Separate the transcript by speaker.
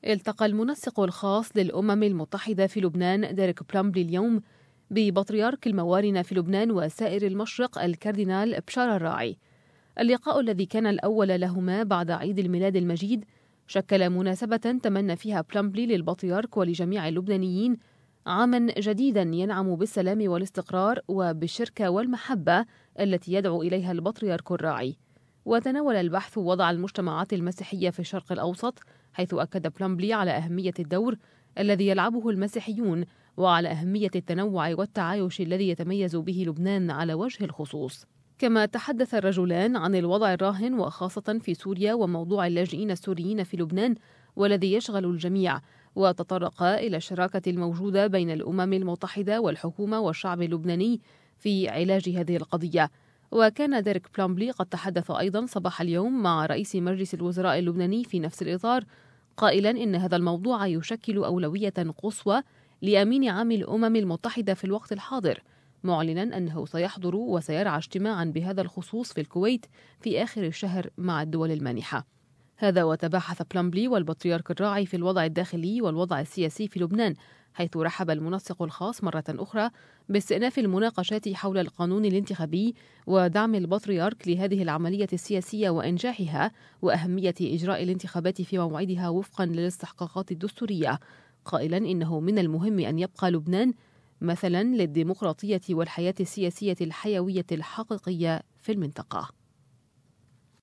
Speaker 1: التقى المنسق الخاص للأمم المتحدة في لبنان ديريك بلامبلي اليوم ببطريرك الموارنة في لبنان وسائر المشرق الكاردينال بشارة الراعي. اللقاء الذي كان الأول لهما بعد عيد الميلاد المجيد شكل مناسبة تمنى فيها بلامبلي للبطريرك ولجميع اللبنانيين عاما جديدا ينعم بالسلام والاستقرار وبالشركة والمحبة التي يدعو إليها البطريرك الراعي. وتناول البحث وضع المجتمعات المسيحية في الشرق الأوسط، حيث أكد بلامبلي على أهمية الدور الذي يلعبه المسيحيون وعلى أهمية التنوع والتعايش الذي يتميز به لبنان على وجه الخصوص. كما تحدث الرجلان عن الوضع الراهن وخاصة في سوريا وموضوع اللاجئين السوريين في لبنان والذي يشغل الجميع، وتطرقا إلى الشراكة الموجودة بين الأمم المتحدة والحكومة والشعب اللبناني في علاج هذه القضية. وكان ديريك بلامبلي قد تحدث أيضا صباح اليوم مع رئيس مجلس الوزراء اللبناني في نفس الإطار، قائلا إن هذا الموضوع يشكل أولوية قصوى لأمين عام الأمم المتحدة في الوقت الحاضر، معلنا أنه سيحضر وسيرعى اجتماعا بهذا الخصوص في الكويت في آخر الشهر مع الدول المانحة. هذا وتباحث بلامبلي والبطريرك الراعي في الوضع الداخلي والوضع السياسي في لبنان، حيث رحب المنسق الخاص مرة أخرى باستئناف المناقشات حول القانون الانتخابي ودعم البطريرك لهذه العملية السياسية وإنجاحها وأهمية إجراء الانتخابات في موعدها وفقا للاستحقاقات الدستورية، قائلا إنه من المهم أن يبقى لبنان مثلا للديمقراطية والحياة السياسية الحيوية الحقيقية في المنطقة.